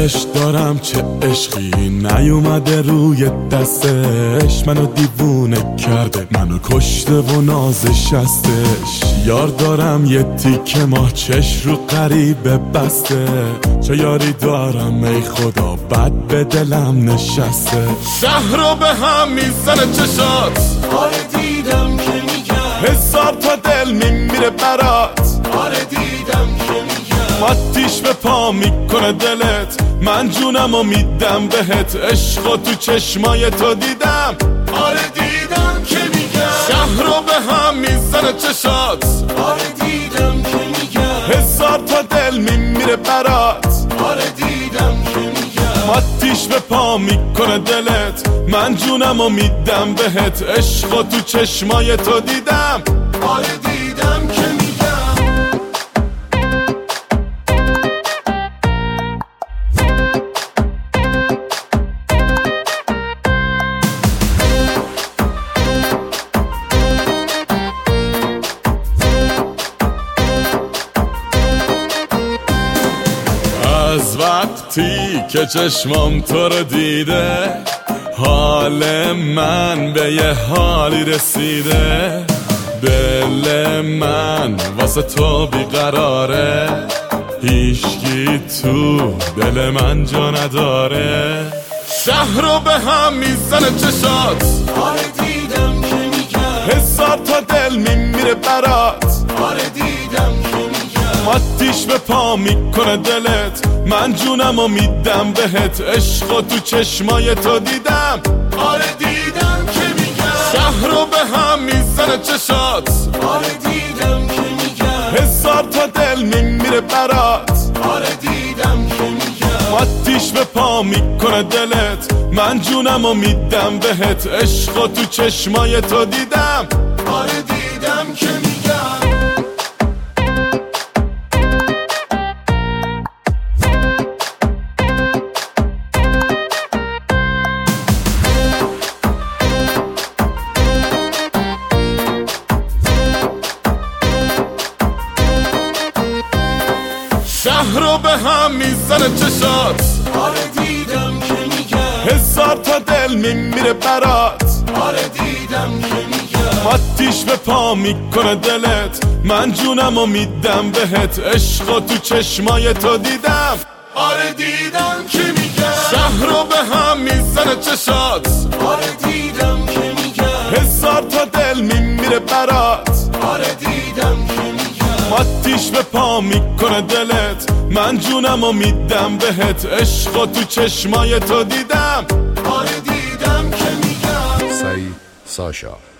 دوستش دارم چه عشقی نیومده روی دستش، منو دیوونه کرده، منو کشته و نازش هستش. یار دارم یه تیکه ماه چش رو غریبه بسته، چه یاری دارم ای خدا بد به دلم نشسته. شهر رو به هم میزنه چشات، آره دیدم که میگم، هزار تا دل میمیره برات، آره دیدم که میگم، آتیش به پا میکنه دلت، من جونم و میدم بهت، عشق تو چشمای تو دیدم، آره دیدم که میگم، شهر رو به هم میزنه چشات، آره دیدم که میگم، هزار تا دل میمیره برات، آره دیدم که میگم، آتیش به پا میکنه دلت، من جونم و میدم بهت، عشق تو چشمای تو دیدم، آره دیدم که میگم. از وقتی که چشمام تو رو دیده، حال من به یه حالی رسیده، دل من واسه تو بیقراره، هیچکی تو دل من جا نداره. شهر رو به هم میزنه چشات، آره دیدم که میگم، هزار تا دل میمیره برات، آره دیدم که میگم، آتیش به پا میکنه دلت، من جونم و میدم بهت، عشق تو چشمای تو دیدم، آره دیدم که میگم، شهر رو به هم میزنه چشات، آره دیدم که میگم، هزار تا دل میمیره برات، آره دیدم که میگم، آتیش به پا میکنه دلت، من جونم و میدم بهت، عشق تو چشمای تو دیدم، آره دیدم که میگم. شهر رو به هم میزنه چشات، آره دیدم که میگم، هزار تا دل میمیره برات، آره دیدم که میگم، آتیش به پا میکنه دلت، من جونم و میدم بهت، عشق تو چشمای تو دیدم، آره دیدم که میگم، شهر رو به هم میزنه چشات، آره دیدم که میگم، هزار تا دل میمیره برات، آره دیدم که میگم، آتیش به پا میکنه دلت، من جونم و میدم بهت، عشق تو چشمای تو دیدم، آره دیدم که میگم. سعید ساشا